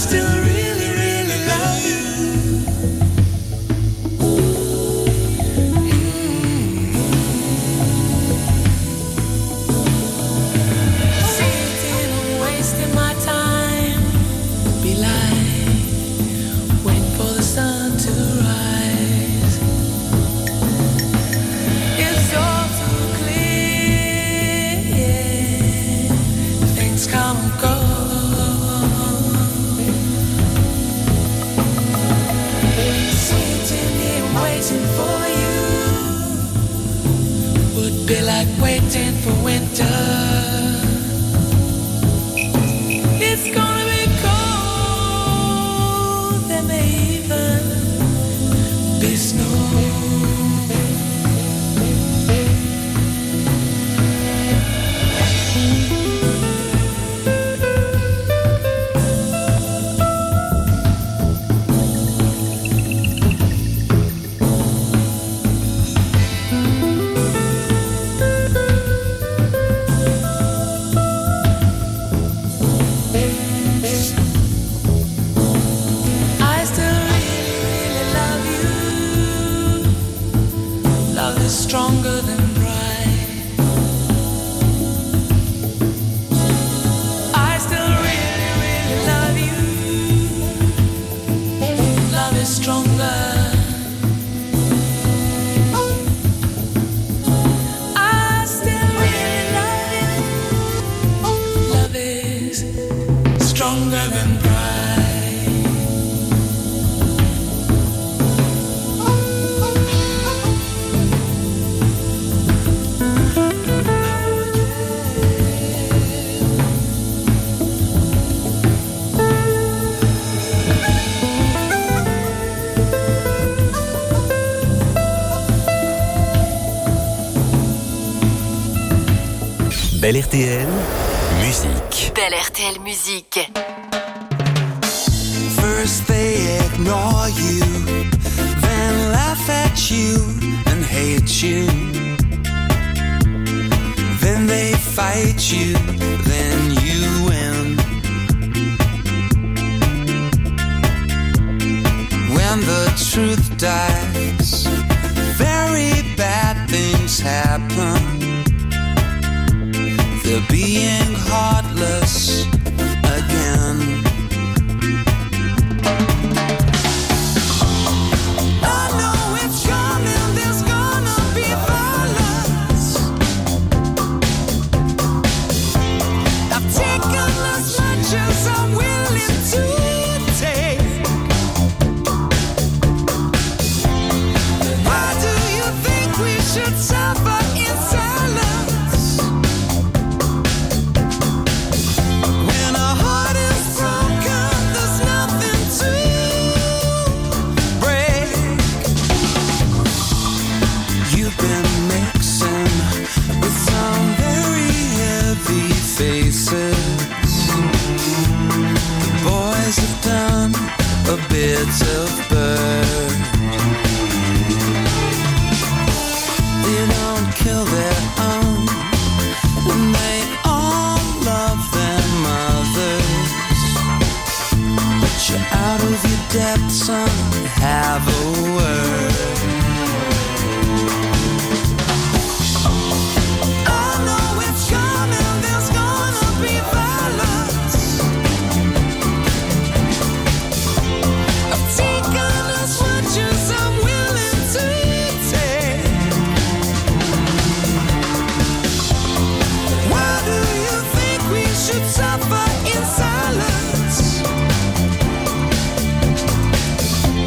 still really, really love you. Sitting and wasting my time would be like waiting for the sun to rise. It's all too clear. Things come and go. Sitting here waiting for you would be like waiting for winter. It's gonna be cold. There may even be snow. I still really, really love you. Love is stronger than pride. I still really, really love you. Love is stronger. I still really love you. Love is stronger than pride. Belle RTL, musique. Belle RTL Musique. First they ignore you, then laugh at you and hate you. Then they fight you, then you win. When the truth dies, very bad things happen. They're being heartless again. I know it's coming, there's gonna be violence. I've taken as much as I'm willing to take. Why do you think we should suffer in silence? When our heart is broken, there's nothing to break. You've been mixing with some very heavy faces. The boys have done a bit of bird. They don't kill their own, and they all love their mothers. But you're out of your depth, son, have a word. I know it's coming, there's gonna be violence. I've taken as much as I'm willing to take. Why do you think we should suffer in silence?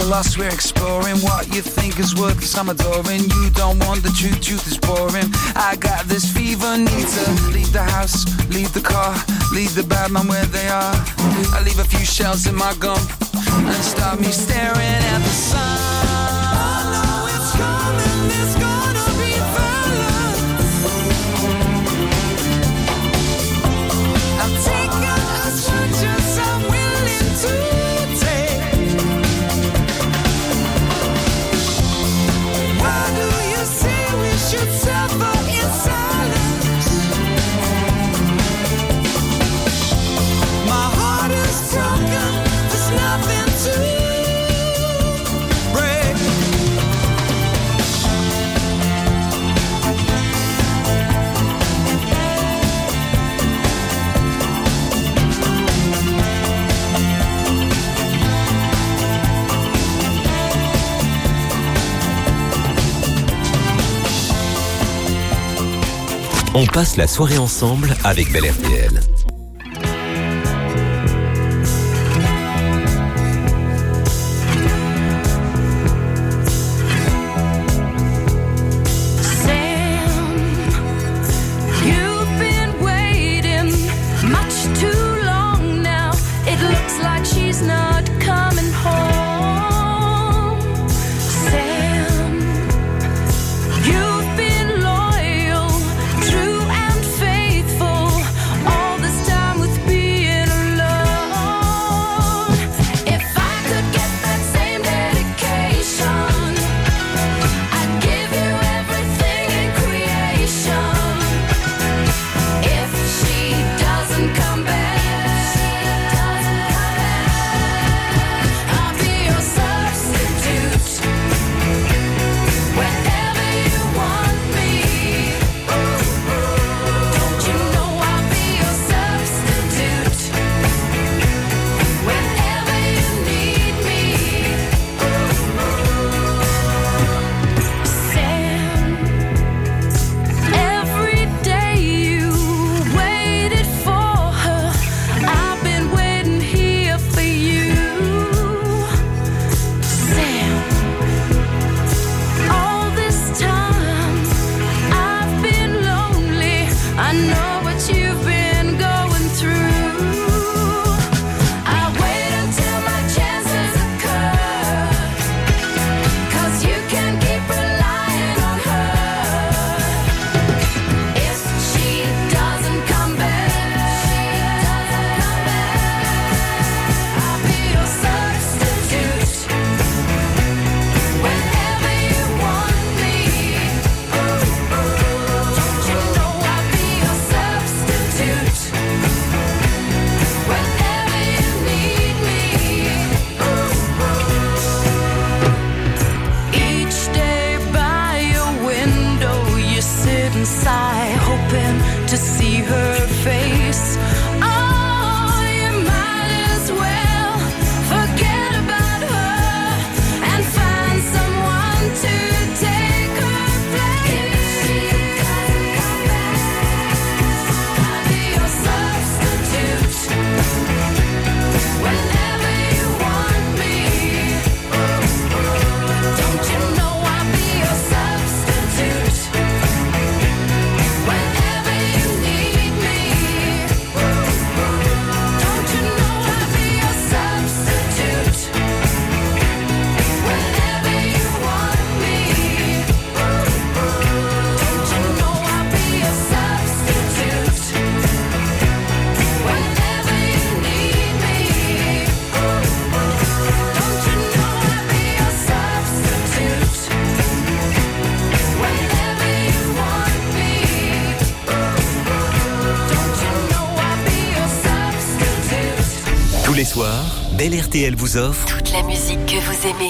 lost, we're exploring. What you think is worthless, I'm adoring. You don't want the truth, truth is boring. I got this fever, need to leave the house, leave the car, leave the bad man where they are. I leave a few shells in my gum and start me staring at the sun. I know it's coming, it's gonna be violent. I'm taking as much as I'm willing to take. Why do you say we should suffer in silence? My heart is broken, there's nothing to break. On passe la soirée ensemble avec Bel RTL. Tous les soirs, Bel RTL vous offre toute la musique que vous aimez.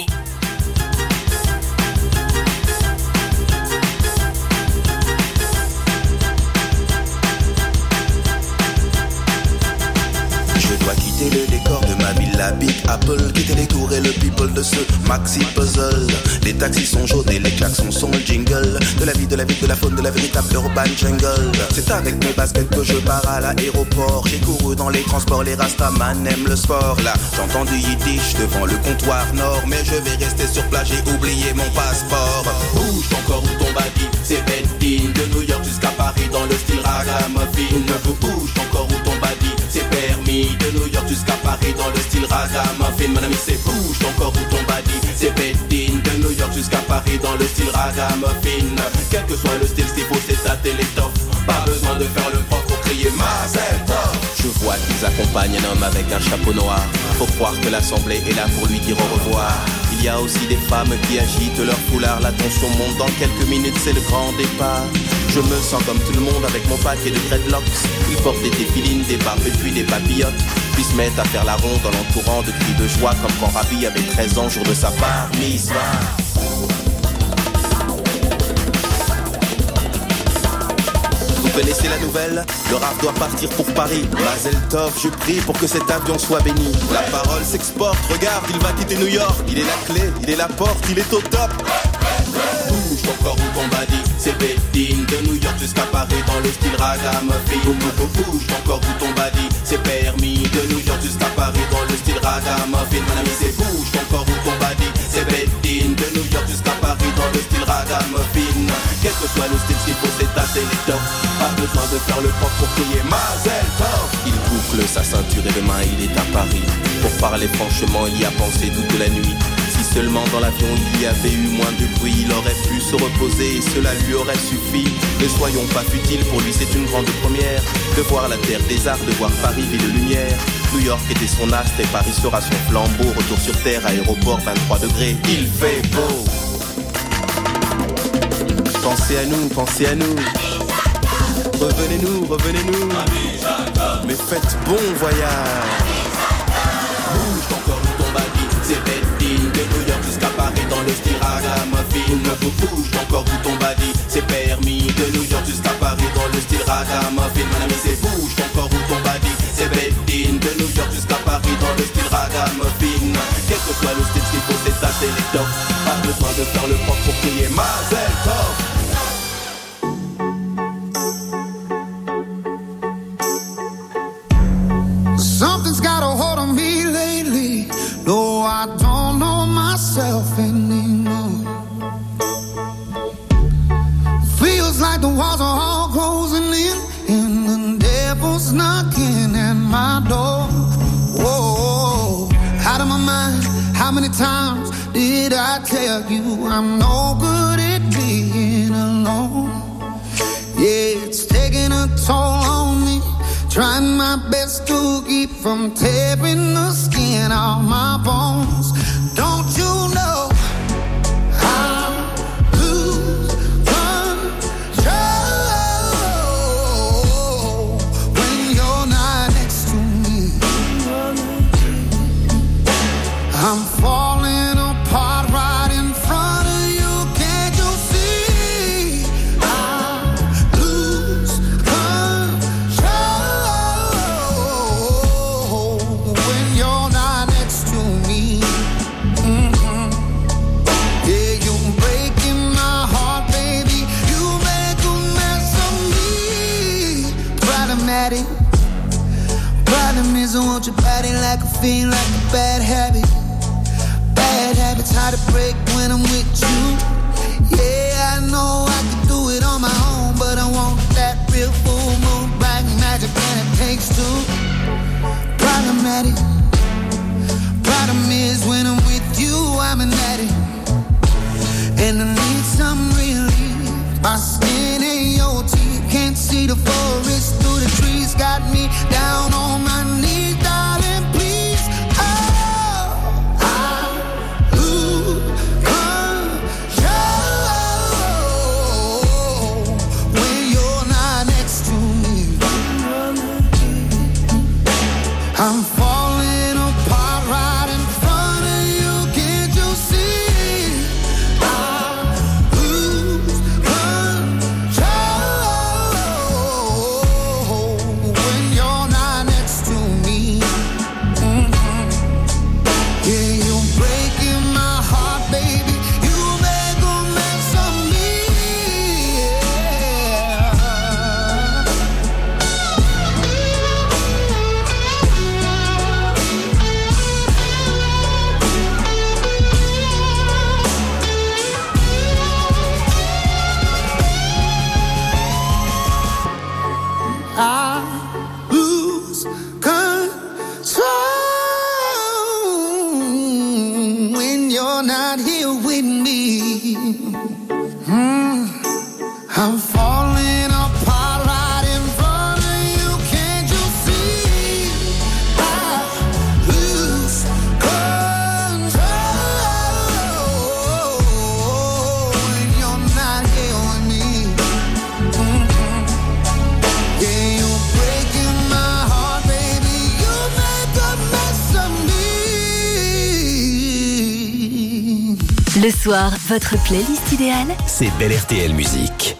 Je dois quitter le décor de ma villa la Big Apple, quitter les tours et le people de ce maxi puzzle. Les taxis sont jaunes et les klaxons sont le jingle de la vie, de la ville, de la faune, de la véritable urban jungle. C'est avec mes baskets que je pars à l'aéroport. J'ai couru dans les transports, les rastaman aiment le sport. Là, j'entends du yiddish devant le comptoir nord, mais je vais rester sur place, j'ai oublié mon passeport. Bouge ton corps ou ton body, c'est Bedding. De New York jusqu'à Paris dans le style ragamuffin. Bouge ton corps ou ton body, c'est permis. De New York jusqu'à Paris dans le style ragamuffin. Mon ami, c'est bouge ton corps ou ton body, c'est Bedding. De New York jusqu'à Paris dans le style ragamuffin. Quel que soit le style, ce qu'il faut c'est ta télétoffe. Pas besoin de faire le prof pour crier Mazel Tov. Je vois qu'ils accompagnent un homme avec un chapeau noir. Faut croire que l'assemblée est là pour lui dire au revoir. Il y a aussi des femmes qui agitent leur foulard. La tension monte, dans quelques minutes c'est le grand départ. Je me sens comme tout le monde avec mon paquet de dreadlocks. Ils portent des défilines, des barbes et puis des papillotes. Puis se mettent à faire la ronde en l'entourant de cris de joie. Comme quand Rabi avait 13 ans, jour de sa part mitzvah. Vous connaissez la nouvelle? Le rap doit partir pour Paris. Mazel Tov, je prie pour que cet avion soit béni. La parole s'exporte, regarde, il va quitter New York. Il est la clé, il est la porte, il est au top. Bouge ton corps ou ton body, c'est Bedding. De New York jusqu'à Paris dans le style ragamuffin. Bouge ton corps ou ton body, c'est permis. De New York jusqu'à Paris dans le style ragamuffin. Mon ami, c'est bouge ton corps ou ton body, c'est Bedding. De New York jusqu'à Paris dans le style ragamuffin. Quel que soit le style, s'il faut c'est ta télétop. Pas besoin de faire le prof pour crier Mazel Tov. Il boucle sa ceinture et demain il est à Paris. Pour parler franchement, il y a pensé toute la nuit. Si seulement dans l'avion il y avait eu moins de bruit, il aurait pu se reposer et cela lui aurait suffi. Ne soyons pas futiles, pour lui c'est une grande première de voir la terre des arts, de voir Paris ville de lumière. New York était son astre et Paris sera son flambeau. Retour sur terre, aéroport 23 degrés, il fait beau. Pensez à nous, pensez à nous. Revenez-nous, revenez-nous. Mais faites bon voyage. Bouge ton corps ou ton body, c'est Bedding. De New York jusqu'à Paris dans le style ragamuffin. Bouge ton corps ou ton body, c'est permis. De New York jusqu'à Paris dans le style ragamuffin. Mon ami, c'est bouge ton corps ou ton body, c'est Bedding. De New York jusqu'à Paris dans le style ragamuffin. Quel que soit le style, ce qu'il faut c'est ta télétop. Pas besoin de faire le prof pour crier Mazel Tov. Something's got a hold on me lately. No, I don't know myself anymore. Feels like the walls are all closing in, and the devil's knocking at my door. Whoa, out of my mind. How many times did I tell you I'm no good at being alone? Yeah, it's taking a toll on me. Trying my best to keep from tearing the skin off my bones. Don't you know I lose control when you're not next to me? I'm falling apart right in front of you. Can't you see? I lose control when you're not next to me. Yeah, you're breaking my heart, baby. You make a mess of me. Problematic. Problem is I want your body like a fiend, like a bad habit. Bad habits hard to break when I'm with you. Yeah, I know I can do it on my own, but I want that real full moon, black magic, and it takes two. Problematic. Problem is when I'm with you, I'm an addict, and I need some relief. My skin ain't your teeth, can't see the forest through the trees. Got me down on my knees, darling, please. Oh, I lose control when you're not next to me. I'm falling Le soir, votre playlist idéale, c'est Bel RTL Musique.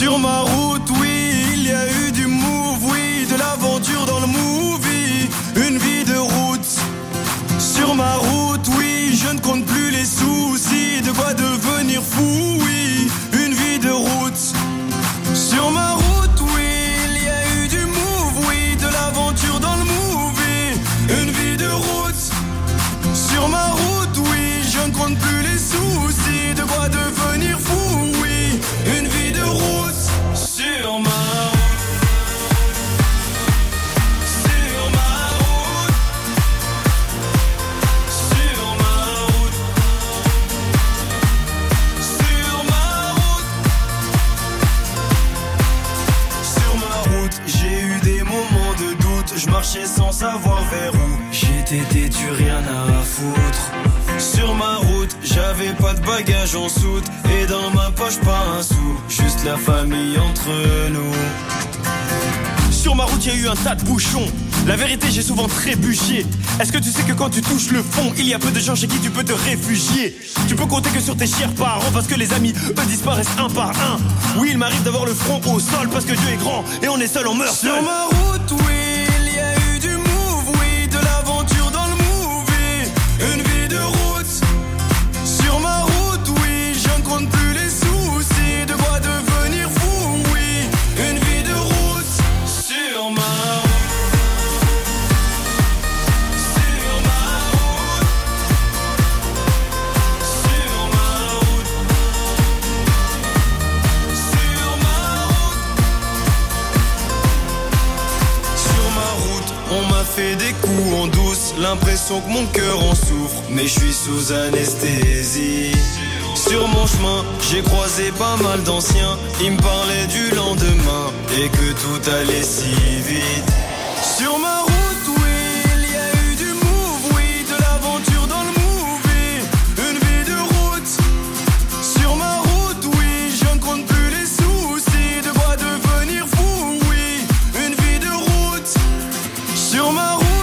Sur ma route, oui, il y a eu du move, oui, de l'aventure dans le movie, une vie de route. Sur ma route, oui, je ne compte plus les soucis, de quoi devenir fou, oui, une vie de route. Sur ma route, oui, il y a eu du move, oui, de l'aventure dans le movie, une vie de route. Sur ma route, oui, je ne compte plus les soucis, de quoi devenir fou, oui, une vie de route. Sur ma route. Je marchais sans savoir vers où j'étais têtu, rien à foutre. Sur ma route, j'avais pas de bagages en soute, et dans ma poche pas un sou, juste la famille entre nous. Sur ma route, il y a eu un tas de bouchons. La vérité, j'ai souvent trébuché. Est-ce que tu sais que quand tu touches le fond, il y a peu de gens chez qui tu peux te réfugier? Tu peux compter que sur tes chers parents, parce que les amis, eux, disparaissent un par un. Oui, il m'arrive d'avoir le front au sol, parce que Dieu est grand, et on est seul, on meurt seul. Sur ma route, oui, une vie de route. Sur ma route, oui, je ne compte plus les soucis, de quoi devenir fou, oui, une vie de route. Sur ma route. Sur ma route. Sur ma route. Sur ma route. Sur ma route, on m'a fait des coups en douce, l'impression que mon cœur en souffre, mais je suis sous anesthésie. Sur mon chemin, j'ai croisé pas mal d'anciens, ils me parlaient du lendemain et que tout allait si vite. Sur ma route, oui, il y a eu du move, oui, de l'aventure dans le movie, une vie de route. Sur ma route, oui, je ne compte plus les soucis, de quoi devenir fou, oui, une vie de route. Sur ma route,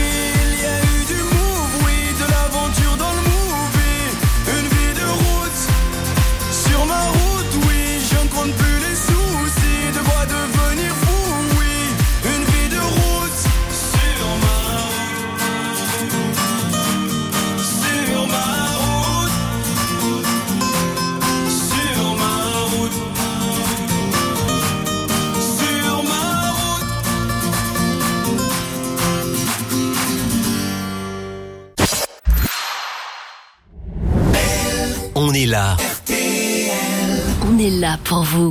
On est là. On est là pour vous.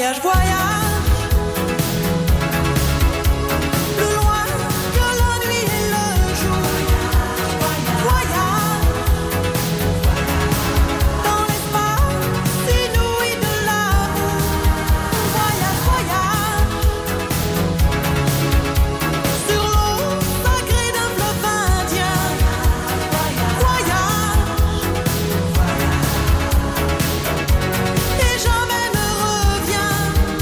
Voyage, voyage. Plus loin que la nuit et le jour. Voyage. Dans l'espace inouï de l'amour. Voyage, voyage. Sur l'eau sacrée d'un fleuve indien. Voyage. Et jamais ne revient.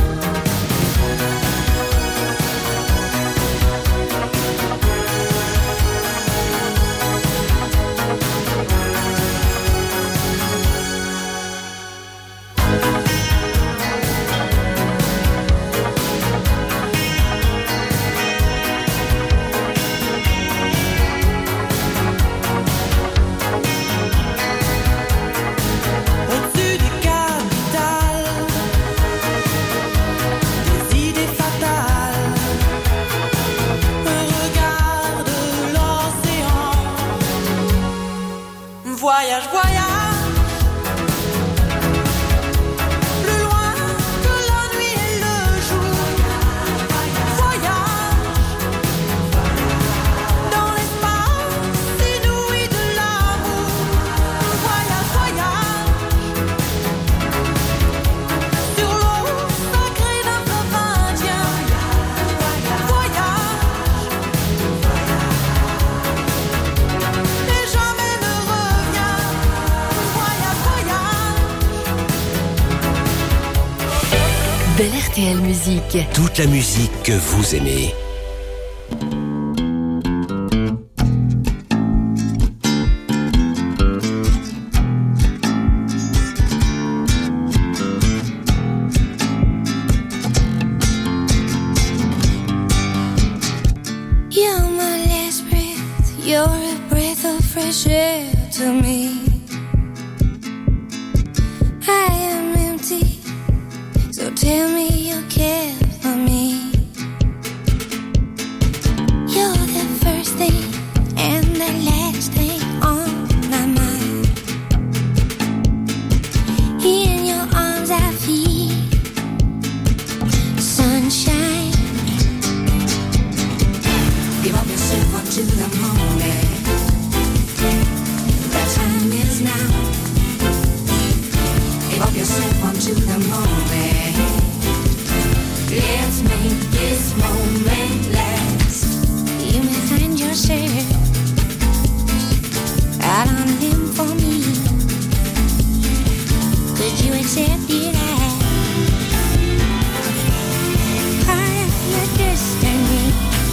Au-dessus des capitales, des idées fatales, regarde l'océan. Voyage, voyage. Plus loin que la nuit et le jour. Voyage. Dans l'espace inouï de l'amour. Voyage, voyage. Sur l'eau sacrée d'un fleuve indien. Voyage. Et jamais ne revient. Voyage, voyage. Bel RTL Musique. Toute la musique que vous aimez. You're my last breath, you're a breath of fresh air to me. I am empty, so tell me you care for me. You're the first thing and the last thing on my mind. In your arms I feel sunshine. Give up yourself unto the moment. The time is now. Give up yourself unto the moment. Let's make this moment last. You may find yourself out on a limb for me. Could you accept it as part of your destiny?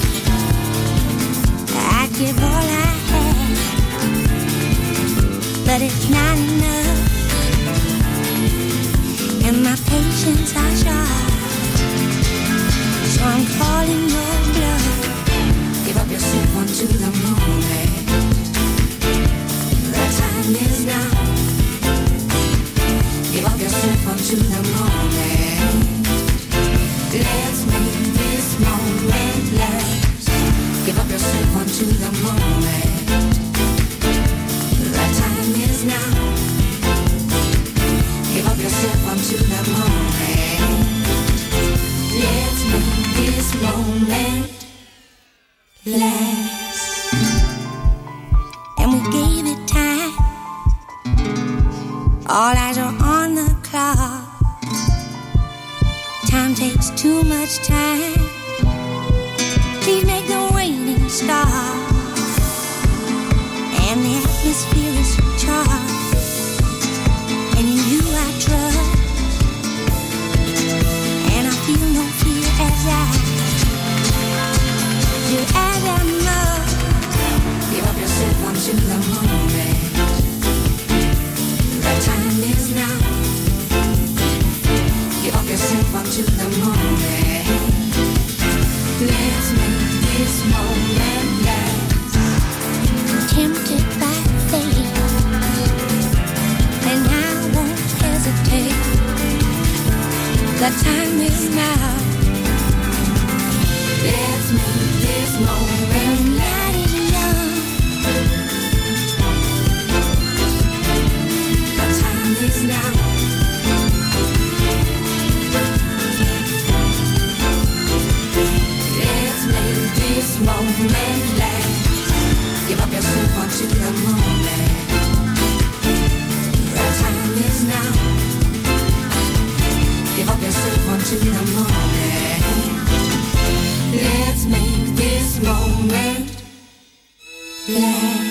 I'd give all I have, but it's not enough, and my patience are short. So I'm calling your bluff. Give up yourself unto the moment. The time is now. Give up yourself unto the moment. Let's make this moment last. Give up yourself unto the moment. The time is now. Give up yourself unto the moment. Let's make this moment last. And we gave it time. All eyes are on the clock. Time takes too much time. Please make the waiting stop. And the atmosphere is charged. And in you I trust. And I feel no fear as I do as I must. Give up yourself unto the moment. The time is now. Give up yourself unto the moment. Let's make this moment last. Tempted by fate, moment lasts. Give up yourself unto the moment. The time is now. Give up yourself unto the moment. Let's make this moment last.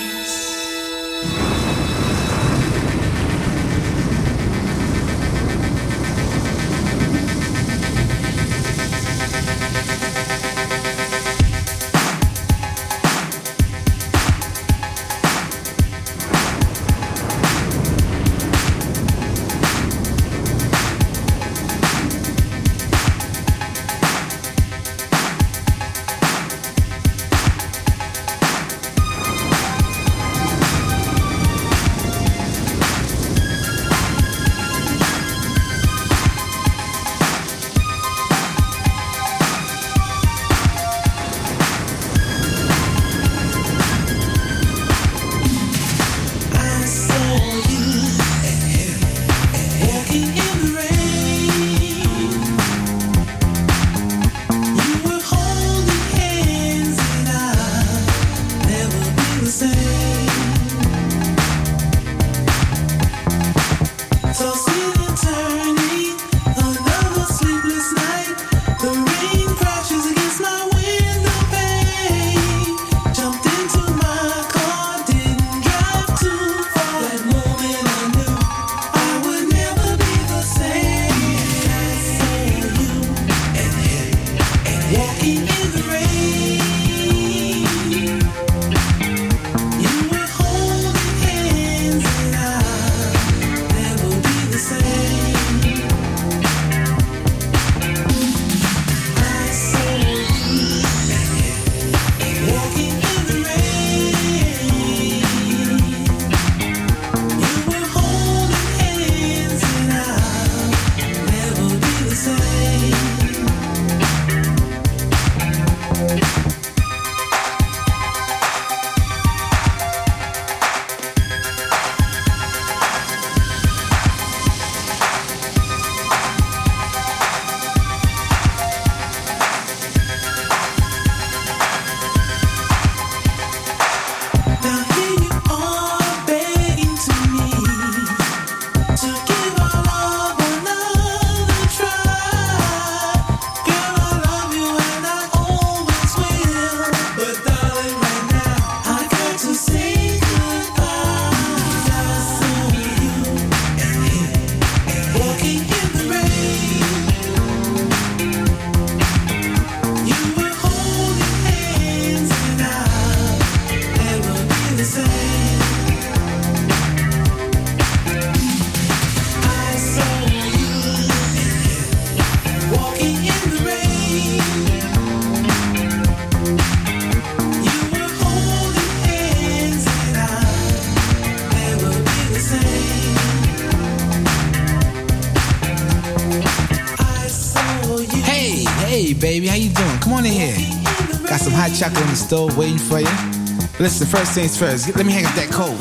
Baby, how you doing? Come on in here. Got some hot chocolate on the stove waiting for you. Listen, first things first, let me hang up that coat.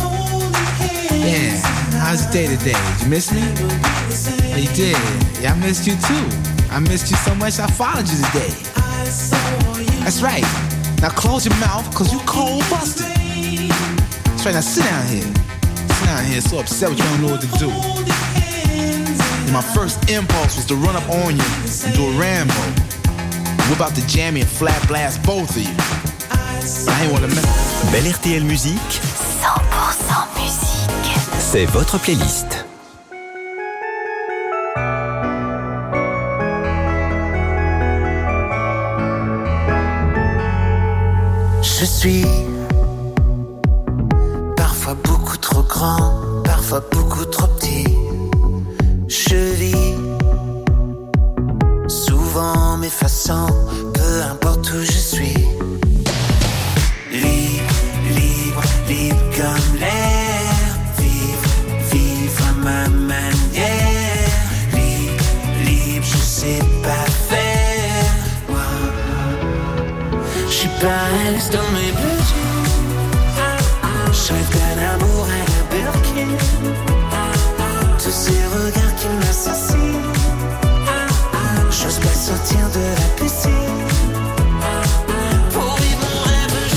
Yeah, how's your day today? Did you miss me? Yeah, you did. Yeah, I missed you too. I missed you so much I followed you today. That's right. Now close your mouth, cause you cold busted. That's right, now sit down here. Sit down here, so upset with you, don't know what to do. And my first impulse was to run up on you and do a Rambo. We're about to jam you and flat blast both of you. I ain't wanna mess. Belle RTL Musique. 100% musique. C'est votre playlist. Je suis parfois beaucoup trop grand, parfois beaucoup trop petit. Je vis souvent m'effaçant, peu importe où je suis. Libre, libre, libre comme l'air. Vivre, vivre à ma manière. Libre, libre, je sais pas faire. Je suis pas à l'aise dans mes bleu jeans. Je rêve d'un amour à la Birkin. Tous ces regards qui m'assassinent. J'ose pas sortir de la piscine. Pour vivre mon rêve,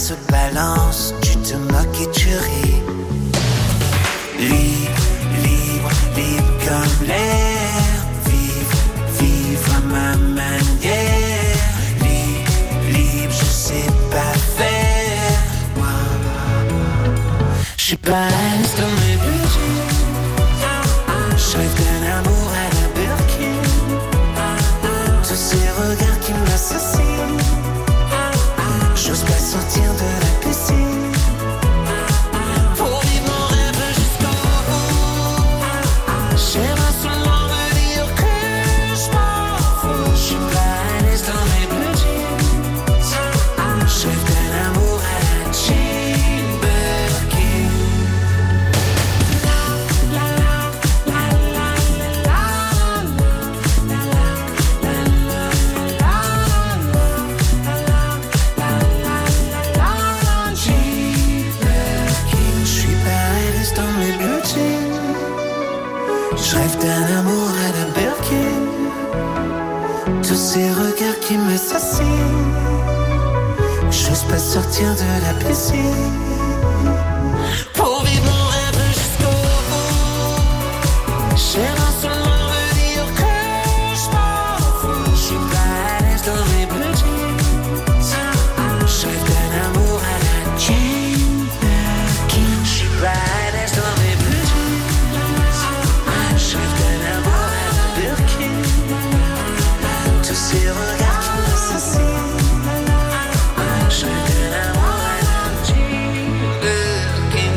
se balance, tu te moques et tu ris. Libre, libre, libre comme l'air. Vivre, vivre à ma manière. Libre, libre, je sais pas faire. Moi, je suis pas à l'aise dans mes blue jeans. Je rêve d'un amour à la Birkin. Tous ces regards qui m'assassinent. J'ose pas sortir de la piscine. Pour vivre mon rêve jusqu'au bout. J'aimerais seulement me dire que je m'en fous. Je suis pas à l'aise dans mes blue jeans. Je rêve d'un amour à la Jane Birkin. Je rêve d'un amour à la Birkin. Tous ces regards qui m'assassinent. J'ose pas sortir de la piscine. Pour vivre mon rêve jusqu'au bout. J'aimerais seulement me dire que je m'en fous. Je suis pas à l'aise dans mes blue jeans. Je rêve d'un amour à la Jane Birkin. Je suis pas à l'aise dans mes blue jeans. Je rêve d'un amour à la Birkin. Tous ces regards qui m'assassinent. Je rêve d'un amour à la Jane Birkin.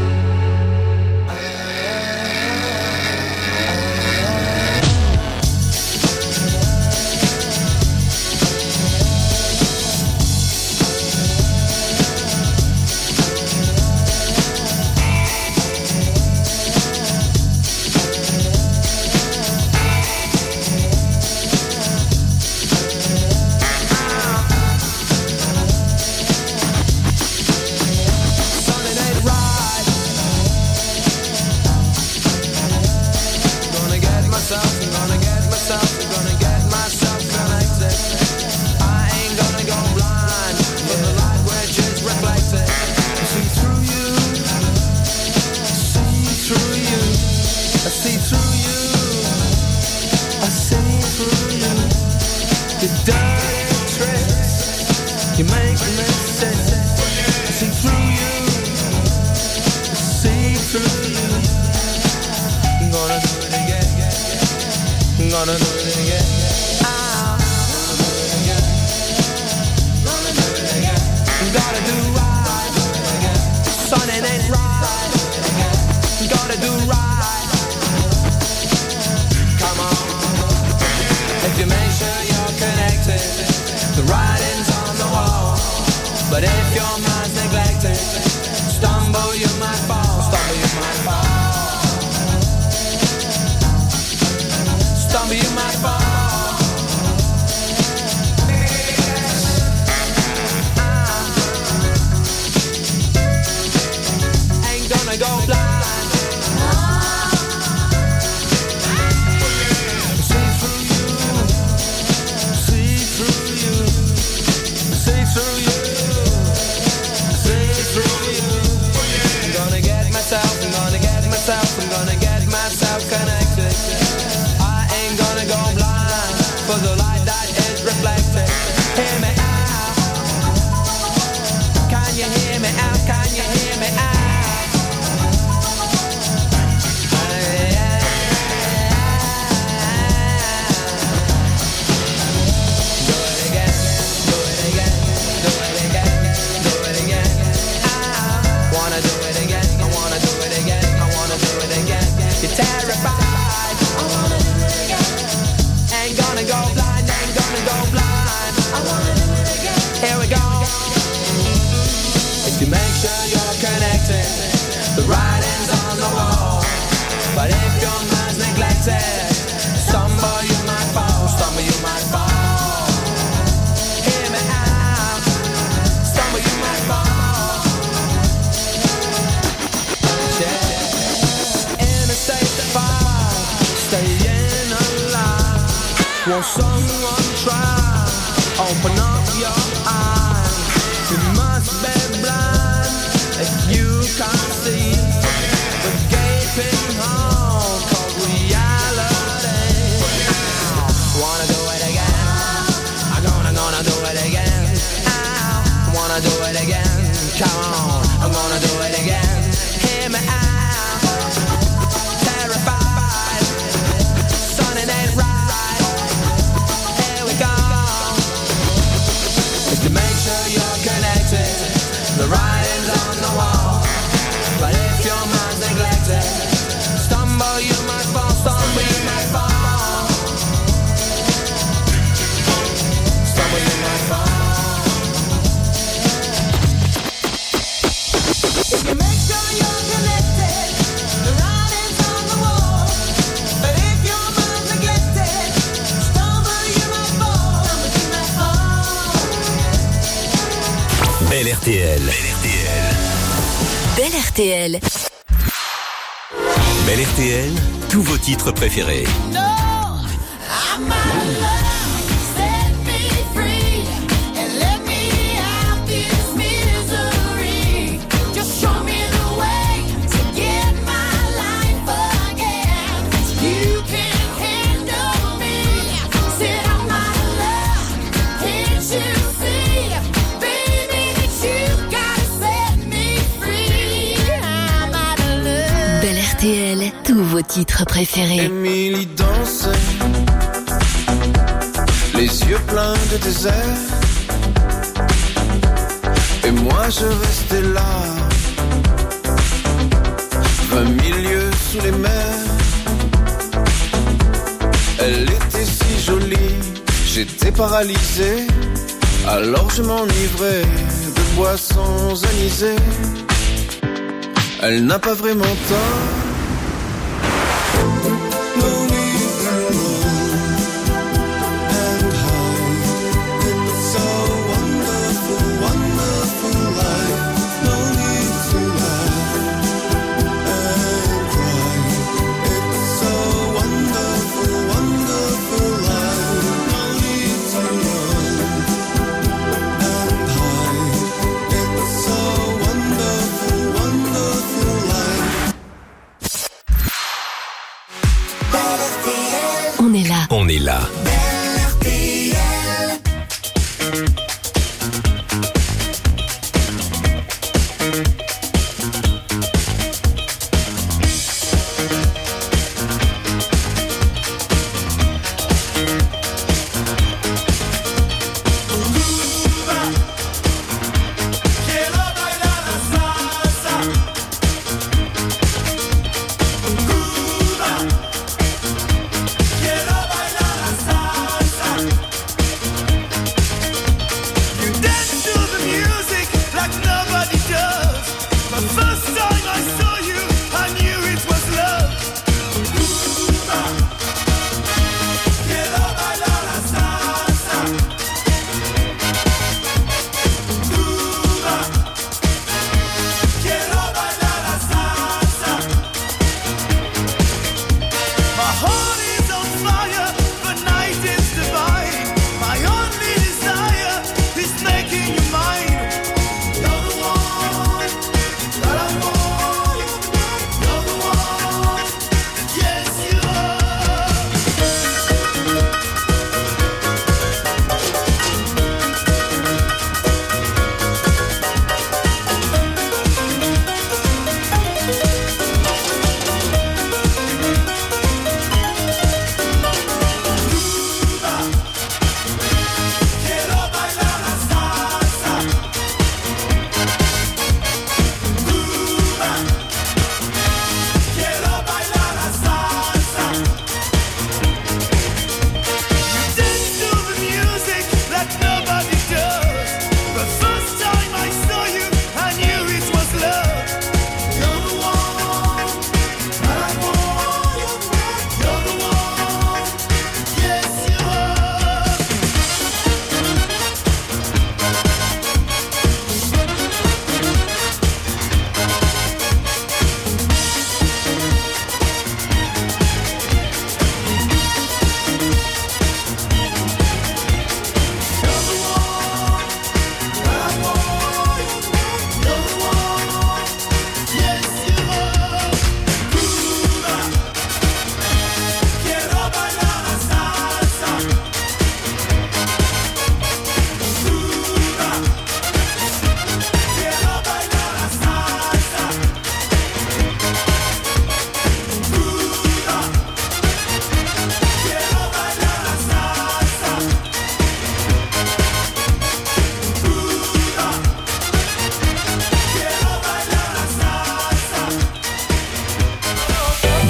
Won't someone try? Open up your eyes. It must be Come on, I'm gonna do it again. Hear me out. Terrified. Something ain't right. Here we go. Just to make sure you're connected. The writing's on the wall. But if your mind's neglected, stumble you might fall, stumble you might fall. Stumble you might fall. If you make sure you're connected, the writing's on the wall. But if your mind's neglected, stumble you might fall, stumble you might fall. Belle RTL. Belle RTL. Belle RTL, tous vos titres préférés. No, I'm my love. Set me free and let me out this misery. Just show me the way to get my life again. You can handle me. Sit on my love. Can't you see, baby, that you gotta set me free? I'm out of love. Belle RTL, tous vos titres préférés. Émilie dansait, les yeux pleins de désert. Et moi je restais là, 20 000 lieues sous les mers. Elle était si jolie, j'étais paralysé. Alors je m'enivrais de boissons anisées. Elle n'a pas vraiment tort. On est là. Quiero bailar la salsa.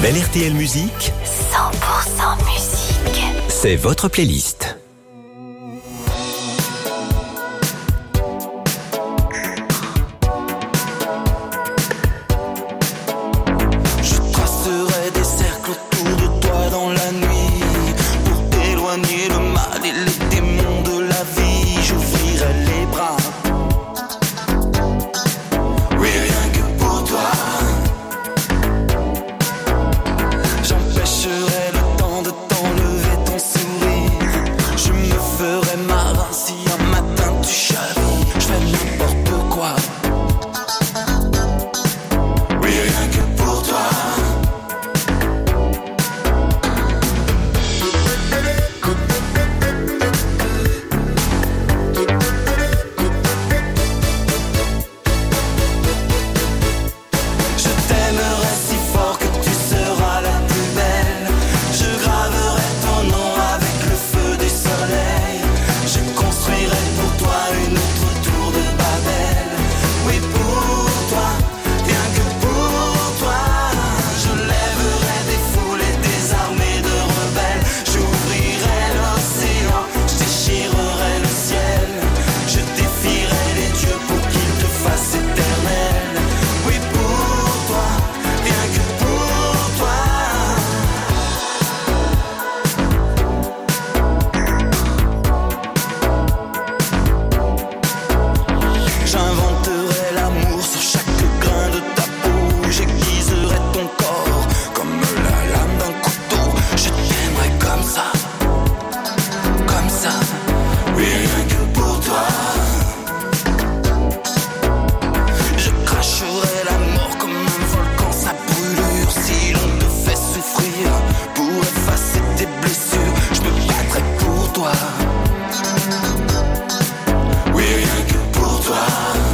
Belle RTL Musique, 100% musique. c'est votre playlist. Je tracerai des cercles autour de toi dans la nuit pour t'éloigner le mal et les démons de la vie. J'ouvrirai les bras, oui, rien que pour toi. J'empêcherai le temps de t'enlever ton sourire. Je me ferai marin si un matin tu chavis. Je fais n'importe quoi, oui, rien que pour toi. Je t'aimerai si fort que tu seras la plus belle. Je graverai ton nom avec le feu du soleil. Je construirai pour toi une autre tour de Babel. Oui, pour toi, rien que pour toi. Je lèverai des foules et des armées de rebelles. J'ouvrirai l'océan, je déchirerai le ciel. Je défierai les dieux pour qu'ils te fassent éternel. Oui, pour toi, rien que pour toi. J'inventerai l'amour sur chaque grain de ta peau. J'aiguiserai ton corps comme la lame d'un couteau. Je t'aimerai comme ça, oui, rien que pour toi. Je cracherai la mort comme un volcan, sa brûlure. Si l'on te fait souffrir pour effacer tes blessures, je me battrai pour toi, oui, rien que pour toi.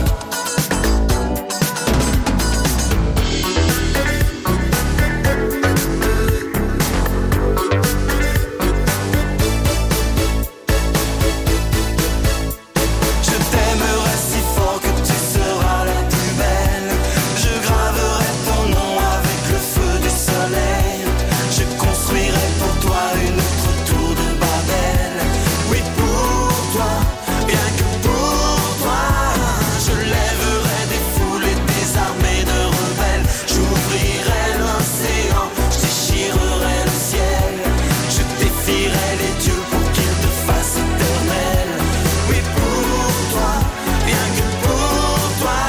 Je t'aimerai si fort que tu seras la plus belle. Je graverai ton nom avec le feu du soleil. Je construirai pour toi une autre tour de Babel. Oui, pour toi, rien que pour toi. Je lèverai des foules et des armées de rebelles. J'ouvrirai l'océan, je déchirerai le ciel. Je défierai les dieux pour qu'ils te fassent éternel. Oui, pour toi, rien que pour toi.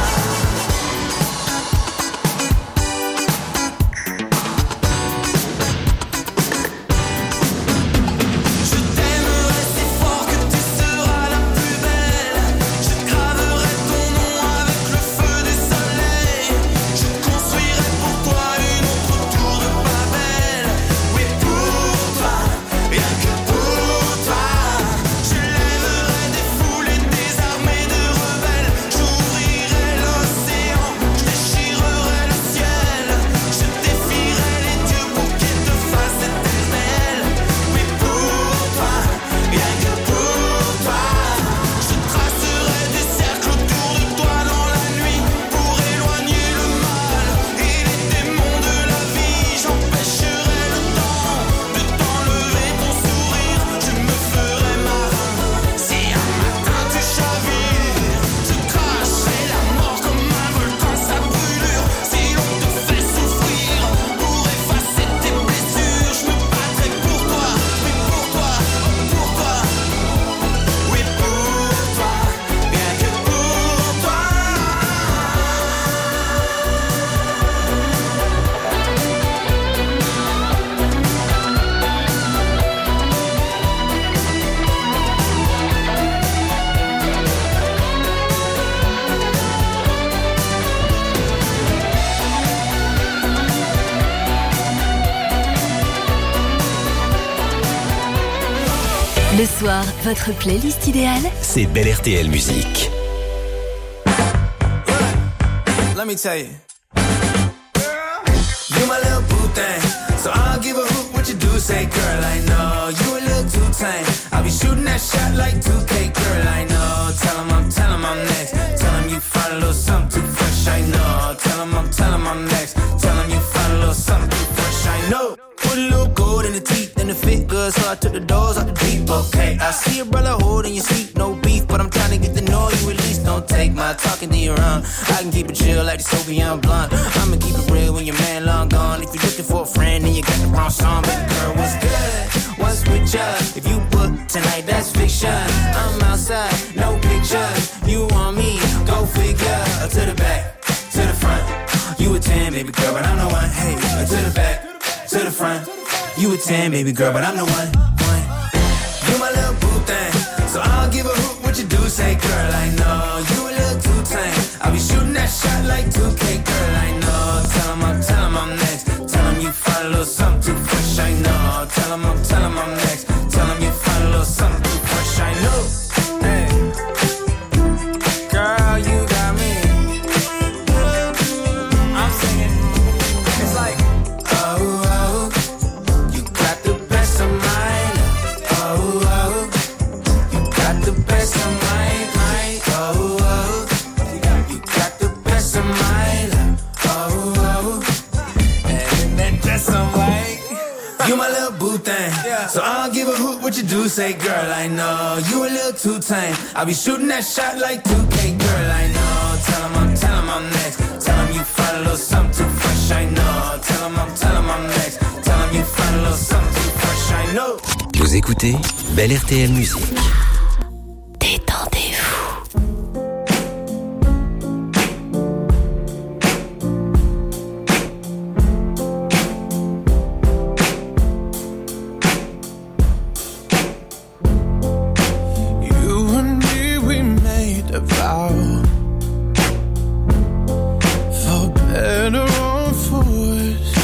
Je t'aimerai si fort que tu seras la plus belle. Je graverai ton nom avec le feu du soleil. Je construirai pour toi une autre tour de Babel. Oui, pour toi, rien que pour toi. Je lèverai des foules et des armées de rebelles. J'ouvrirai l'océan, je déchirerai le ciel. Je défierai les dieux pour qu'ils te fassent éternel. Oui, pour toi, rien que pour toi. Je tracerai des cercles autour de toi dans la nuit pour éloigner le mal et les démons de la vie. J'empêcherai le temps de t'enlever ton sourire. Je me ferai marin si un matin tu chavires. Je cracherai la mort comme un volcan, sa brûlure. Si l'on te fait souffrir pour effacer tes blessures, je me battrai pour toi, oui, pour toi, pour toi. Oui, pour toi, rien que pour toi. Le soir, votre playlist idéale, C'est Belle RTL Musique. Let me tell you, you my little boo thing, so I'll give a hoot what you do. Say, girl, I know you a little too tame. I'll be shooting that shot like 2K, girl, I know. Tell him I'm next. Tell him you find a little something too fresh, I know. Tell him I'm next. Tell him you find a little something too fresh. be a brotherhood and you speak no beef, but I'm trying to get to know you at least. Don't take my talking to your own. I can keep it chill like the Soviet blunt. I'ma keep it real when your man long gone. If you're looking for a friend, then you got the wrong song. Baby girl, what's good? What's with ya? If you book tonight, that's fiction. I'm outside, no pictures. You want me? Go figure. To the back, to the front. You a 10, baby girl, but I'm the one. Hey, to the back, to the front. You a 10, baby girl, but I'm the one. You my little boo thing, so I don't give a hoot what you do. Say, girl, I know you a little too tame. I'll be shooting that shot like 2K, girl, I know. Tell him I'm next. Tell him you find a little something too fresh, I know. Tell him I'm next. Tell him you find a little something too fresh, I know. Hey, girl, you got me. I'm singing. It's like, oh, you got the best of mine. Oh, you got the best of mine. Oh, you got the best of mine. Oh, and that dress I'm white. You my little boo thing, so I don't give a hoot what you do. Say, girl, I know you a little too tame. I'll be shooting that shot like 2K, girl, I know. Tell him I'm next. Tell him you find a little something too fresh, I know. Tell him I'm next. Tell him you find a little something too fresh, I know. Vous écoutez Belle RTL Musique. Détendez-vous. You and me, we made a vow, for better or for worse.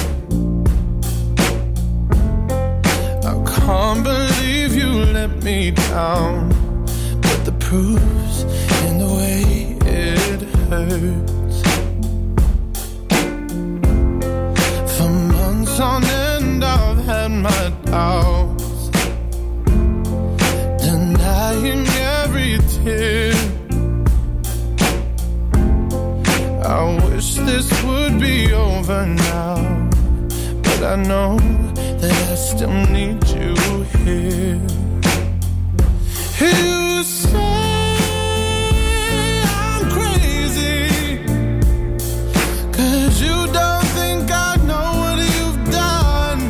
I can't believe you let me down, but the proof's in the way it hurts. For months on end I've had my doubts, denying every tear. I wish this would be over now, but I know that I still need you here. You say I'm crazy, 'cause you don't think I know what you've done.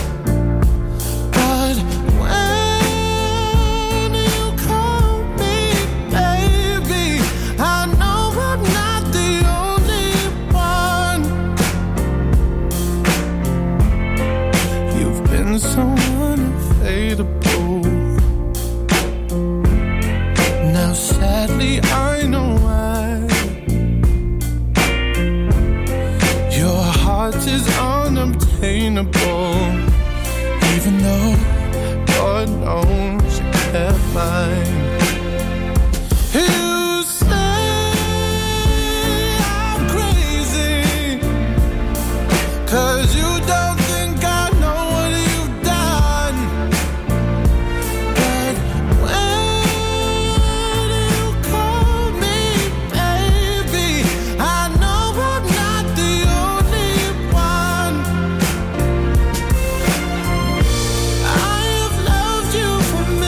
But when you call me baby, I know I'm not the only one. You've been so unfadable. Now sadly I know why. Your heart is unobtainable, even though God knows you kept mine. You say I'm crazy, 'cause you don't think I know what you've done. But when you call me baby, I know I'm not the only one. I have loved you for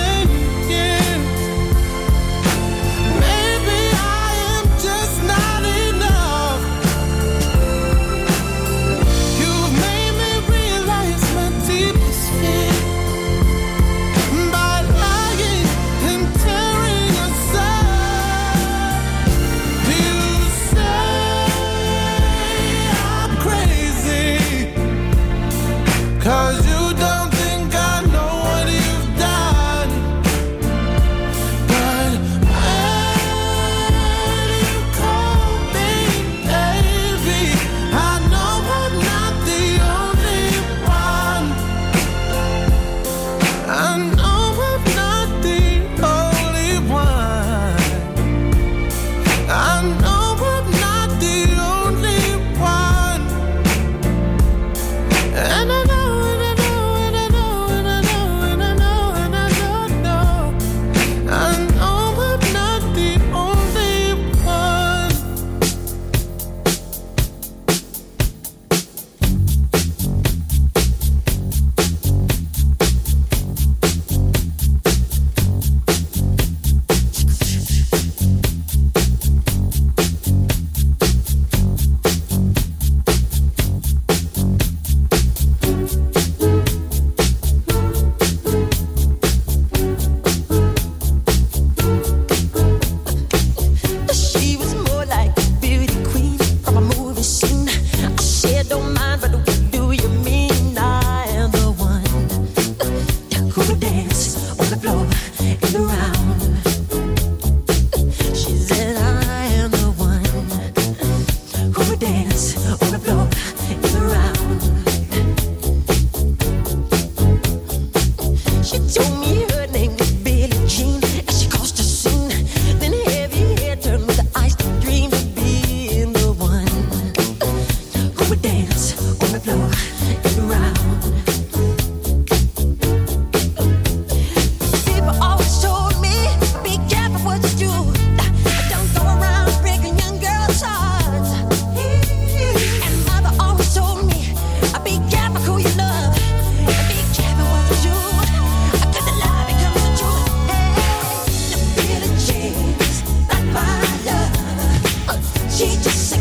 just